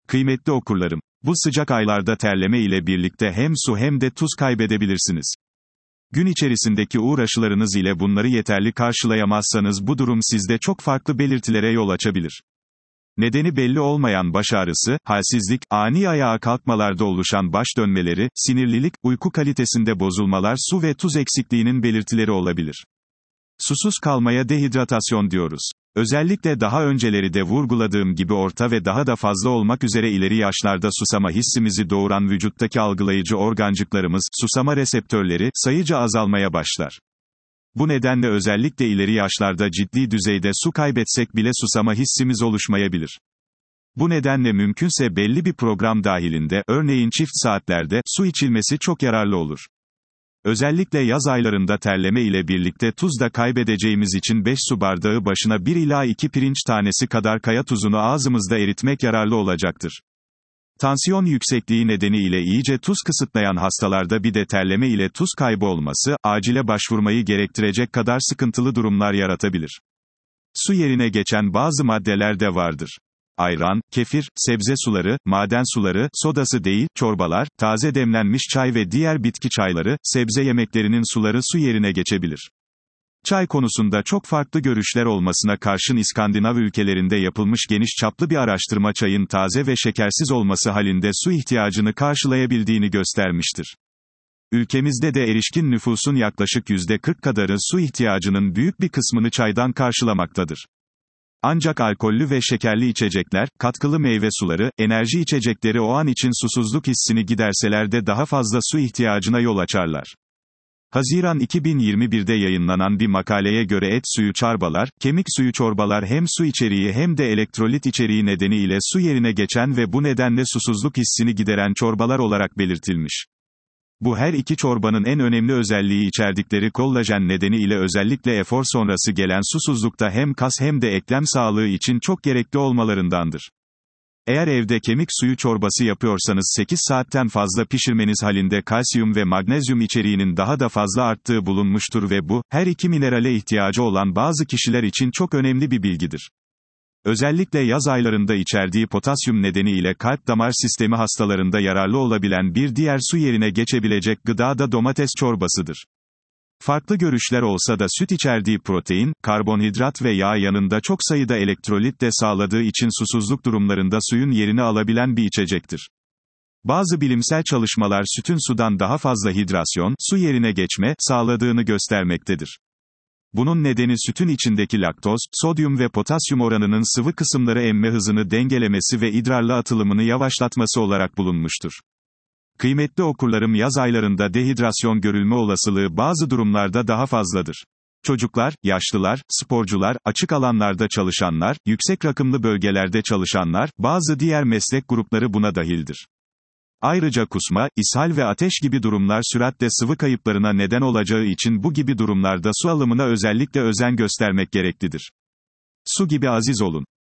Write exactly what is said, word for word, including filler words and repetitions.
Kıymetli okurlarım, bu sıcak aylarda terleme ile birlikte hem su hem de tuz kaybedebilirsiniz. Gün içerisindeki uğraşılarınız ile bunları yeterli karşılayamazsanız bu durum sizde çok farklı belirtilere yol açabilir. Nedeni belli olmayan baş ağrısı, halsizlik, ani ayağa kalkmalarda oluşan baş dönmeleri, sinirlilik, uyku kalitesinde bozulmalar su ve tuz eksikliğinin belirtileri olabilir. Susuz kalmaya dehidratasyon diyoruz. Özellikle daha önceleri de vurguladığım gibi orta ve daha da fazla olmak üzere ileri yaşlarda susama hissimizi doğuran vücuttaki algılayıcı organcıklarımız, susama reseptörleri, sayıca azalmaya başlar. Bu nedenle özellikle ileri yaşlarda ciddi düzeyde su kaybetsek bile susama hissimiz oluşmayabilir. Bu nedenle mümkünse belli bir program dahilinde, örneğin çift saatlerde, su içilmesi çok yararlı olur. Özellikle yaz aylarında terleme ile birlikte tuz da kaybedeceğimiz için beş su bardağı başına bir ila iki pirinç tanesi kadar kaya tuzunu ağzımızda eritmek yararlı olacaktır. Tansiyon yüksekliği nedeniyle iyice tuz kısıtlayan hastalarda bir de terleme ile tuz kaybı olması, acile başvurmayı gerektirecek kadar sıkıntılı durumlar yaratabilir. Su yerine geçen bazı maddeler de vardır. Ayran, kefir, sebze suları, maden suları, sodası değil, çorbalar, taze demlenmiş çay ve diğer bitki çayları, sebze yemeklerinin suları su yerine geçebilir. Çay konusunda çok farklı görüşler olmasına karşın İskandinav ülkelerinde yapılmış geniş çaplı bir araştırma çayın taze ve şekersiz olması halinde su ihtiyacını karşılayabildiğini göstermiştir. Ülkemizde de erişkin nüfusun yaklaşık yüzde kırk kadarı su ihtiyacının büyük bir kısmını çaydan karşılamaktadır. Ancak alkollü ve şekerli içecekler, katkılı meyve suları, enerji içecekleri o an için susuzluk hissini giderseler de daha fazla su ihtiyacına yol açarlar. Haziran iki bin yirmi bir'de yayınlanan bir makaleye göre et suyu çorbalar, kemik suyu çorbalar hem su içeriği hem de elektrolit içeriği nedeniyle su yerine geçen ve bu nedenle susuzluk hissini gideren çorbalar olarak belirtilmiş. Bu her iki çorbanın en önemli özelliği içerdikleri kollajen nedeniyle özellikle efor sonrası gelen susuzlukta hem kas hem de eklem sağlığı için çok gerekli olmalarındandır. Eğer evde kemik suyu çorbası yapıyorsanız sekiz saatten fazla pişirmeniz halinde kalsiyum ve magnezyum içeriğinin daha da fazla arttığı bulunmuştur ve bu, her iki minerale ihtiyacı olan bazı kişiler için çok önemli bir bilgidir. Özellikle yaz aylarında içerdiği potasyum nedeniyle kalp damar sistemi hastalarında yararlı olabilen bir diğer su yerine geçebilecek gıda da domates çorbasıdır. Farklı görüşler olsa da süt içerdiği protein, karbonhidrat ve yağ yanında çok sayıda elektrolit de sağladığı için susuzluk durumlarında suyun yerini alabilen bir içecektir. Bazı bilimsel çalışmalar sütün sudan daha fazla hidrasyon, su yerine geçme, sağladığını göstermektedir. Bunun nedeni sütün içindeki laktoz, sodyum ve potasyum oranının sıvı kısımları emme hızını dengelemesi ve idrarla atılımını yavaşlatması olarak bulunmuştur. Kıymetli okurlarım, yaz aylarında dehidrasyon görülme olasılığı bazı durumlarda daha fazladır. Çocuklar, yaşlılar, sporcular, açık alanlarda çalışanlar, yüksek rakımlı bölgelerde çalışanlar, bazı diğer meslek grupları buna dahildir. Ayrıca kusma, ishal ve ateş gibi durumlar süratle sıvı kayıplarına neden olacağı için bu gibi durumlarda su alımına özellikle özen göstermek gereklidir. Su gibi aziz olun.